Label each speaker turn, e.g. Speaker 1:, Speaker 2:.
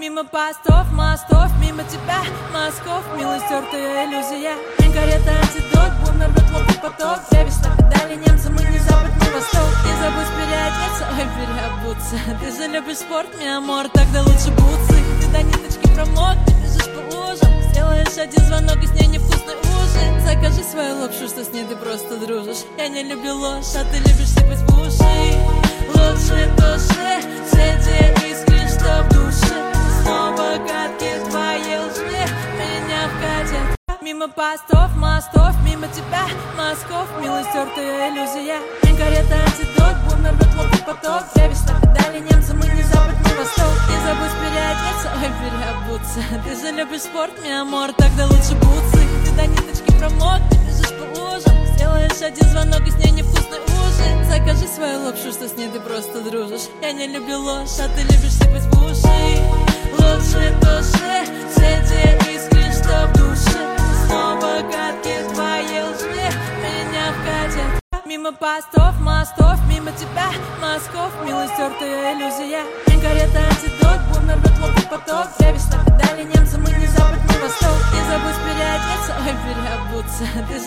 Speaker 1: Мимо постов, мостов, мимо тебя, мазков, мило стертая иллюзия. Карета, антидот, бумер, ветловый поток. Для весна дали немцы, мы не запад, не восток. Не забудь переодеться, ой, переобуться. Ты же любишь спорт, миамор, тогда лучше бутсы. Ты до ниточки промок, ты бежишь по лужам. Сделаешь один звонок, и с ней невкусный ужин. Закажи свою лапшу, что с ней ты просто дружишь. Я не люблю ложь, а ты любишь сыпать в уши. Лучше души, все те искры, что в душе. Снова гадкие твои лжи меня вкатят. Мимо постов, мостов, мимо тебя, мазков, мило стертая иллюзия. Карета, антидот, бумер, ветловый поток. Для весна дали немцы, мы не запад, не восток. Не забудь переодеться, ой, переобуться. Ты же любишь спорт, миамор, тогда лучше бутсы. Ты до ниточки промок, ты бежишь по лужам. Сделаешь один звонок, и с ней невкусный ужин. Закажи свою лапшу, что с ней ты просто дружишь. Я не люблю ложь, а ты любишь сыпать в уши. Лучше души, все те искры, что в душе. Снова гадкие твои лжи меня вкатят. Мимо постов, мостов, мимо тебя, мазков, мило стертая иллюзия. Карета, антидот, бумер, ветловый поток.